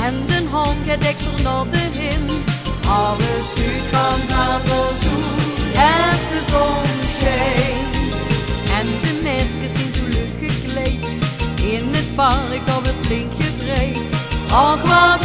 en de hang het deksel naar de hin. Alles uitgaans aan de zoen, als de zon schijnt. En de mensen zijn zo leuk gekleed, in het park op het blinkje breed. Ach, wat